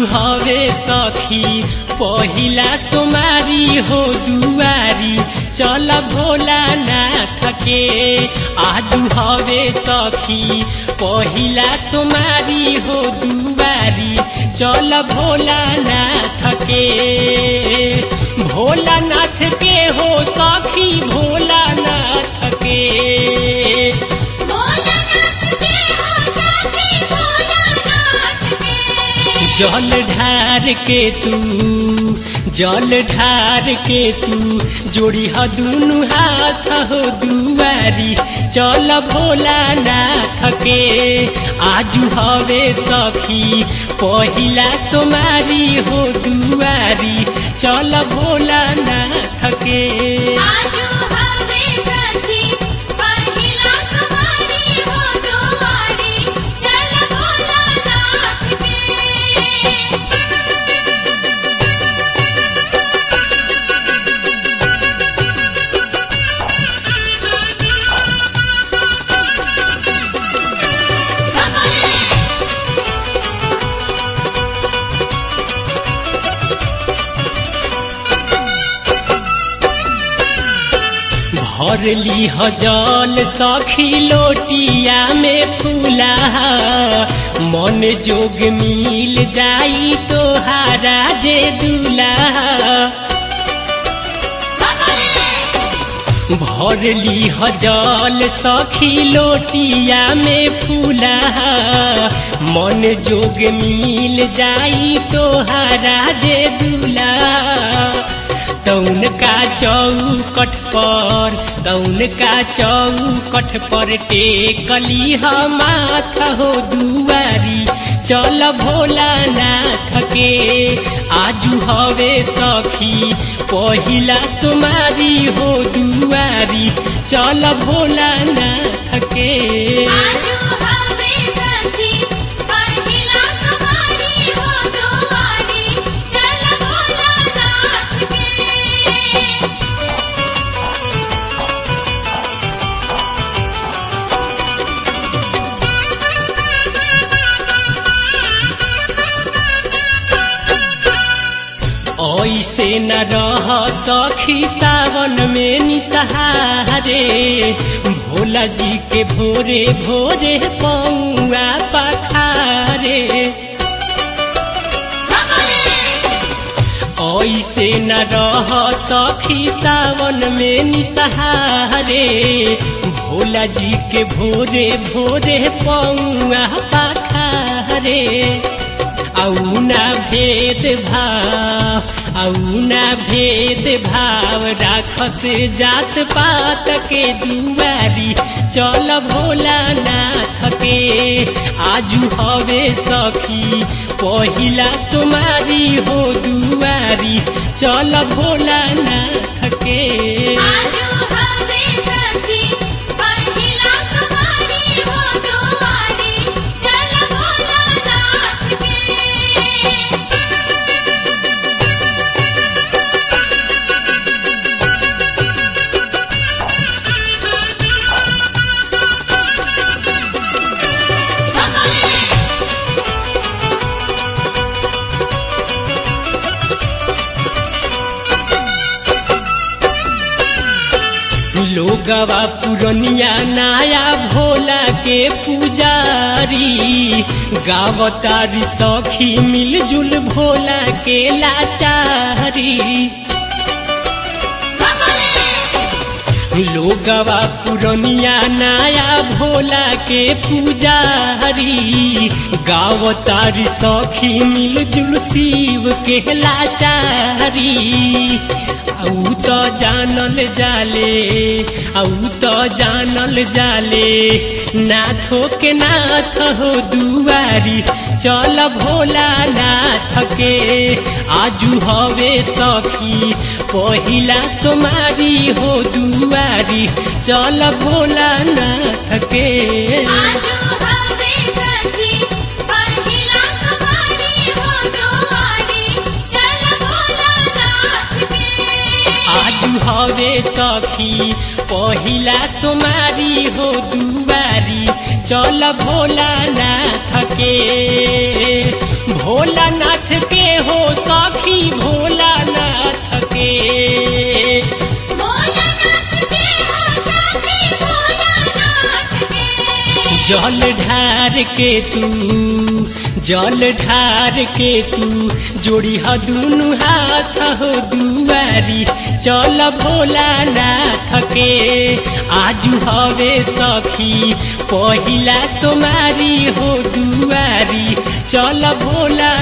आजू हवे सखी पहिला तुम्हारी हो दुआरी चल भोलानाथ के। आजू हवे सखी पहिला तुम्हारी हो दुआरी चल भोलानाथ के। भोलानाथ के हो सखी भोलानाथ के। जल ढार के तू जोड़ी ह दुनु हाथ हो दुआरी चल भोलानाथ के। आजू हवे सखी पहिला तुम्हारी हो दुआरी चल भोलानाथ के। भरली ह जल सखी लोटिया में फूला मन जोग मिल जाई तोहारा जे दूल्हा। भरली ह जल सखी लोटिया में फूला मन जोग मिल जाई तोहारा जे दूल्हा। तौन का चौकट पर टेकली ह माथ हो दुआरी चल भोलानाथ के। आजू हवे सखी पहिला तुम्हारी हो दुआरी चल भोलानाथ के। ऐसे न रह सखी सावन में निसहारे भोला जी के भोरे भोरे पौआ पखारे। ऐसे न रह सखी सावन में निसहारे भोला जी के भोरे भोरे पौआ पखारे। औना भेद भाव राखस जात पात के दुआरी चल भोलानाथ के। आजू हवे सखी पहिला तुम्हारी हो दुआरी चल भोलानाथ के। लोगवा पुरनिया नाया भोला के पुजारी गावतारी सखी मिलजुल भोला के लाचारी। लोगवा पुरनिया नाया भोला के पुजारी गावतारी सखी मिलजुल शिव के लाचारी। औ तो जानल जाले नाथो के नाथ हो दुआरी चल भोलानाथ के। आजू हवे सखी पहिला तुम्हारी हो दुआरी चल भोलानाथ के। हवे सखी पहिला तुम्हारी हो दुआरी चल भोलानाथ के। भोलानाथ के हो सखी भोलानाथ के। जल ढार के तू जोड़ी ह दुनु हाथ हो दुआरी चल भोलानाथ के। आजू हवे सखी पहिला तुम्हारी हो दुआरी चल भोला